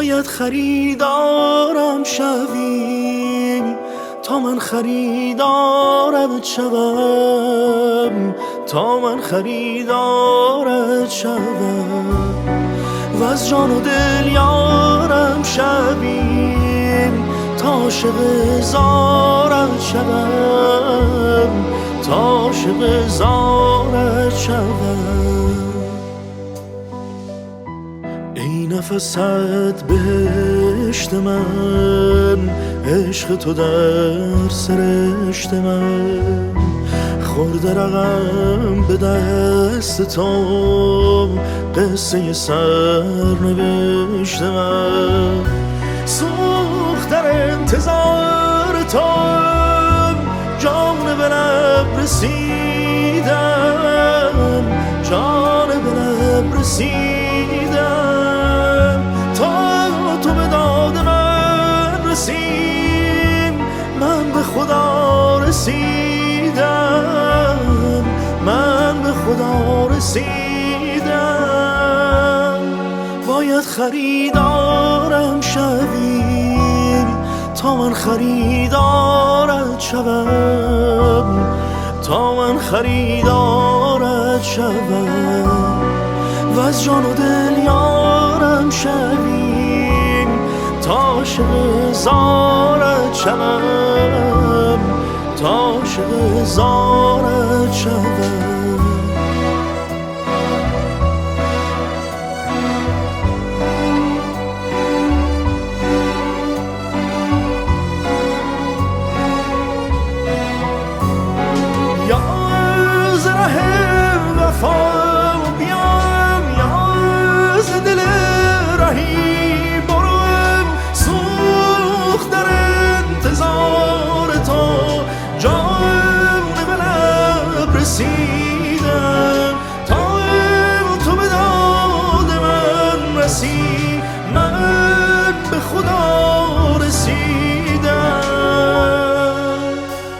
باید خریدارم شوی تا من خریدارت شوم، تا من خریدارت شوم. و از جان و دل یارم شوی تا عاشق زارت شوم، تا عاشق زارت شوم. ای نفست بهشت من، عشق تو در سرشت من. خورده رقم به دست تو، قصه سرنوشت من. سوخت در انتظار تو، جان به لب رسیدم، جان به لب رسیدم. تا تو به داد من رسید، من به خدا رسیدم، من به خدا رسیدم. باید خریدارم شوی تا من خریدارت شوم، تا من خریدارت شوم. و از جان و دل یارم شوی تا عاشق زارت شوم، تا عاشق زارت شوم. یا ز ره وفا بیام، یا ز دل رهی برم. سوخت در انتظار تو، جان به لب رسیدم. تا تو به داد من رسی، من به خدا رسیدم.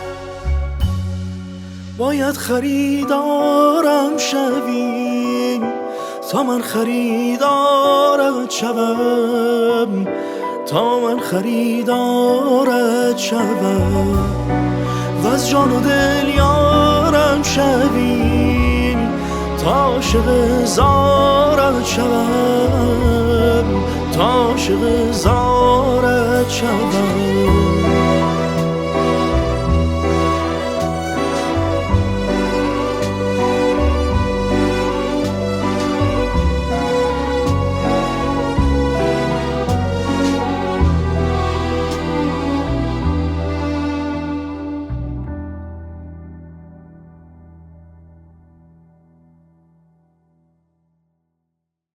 باید خریدارم شوی تا من خریدارت شوم، تا من خریدارت شوم. و از جان و دل یارم شوی تا عاشق زارت شوم، تا عاشق زارت شوم.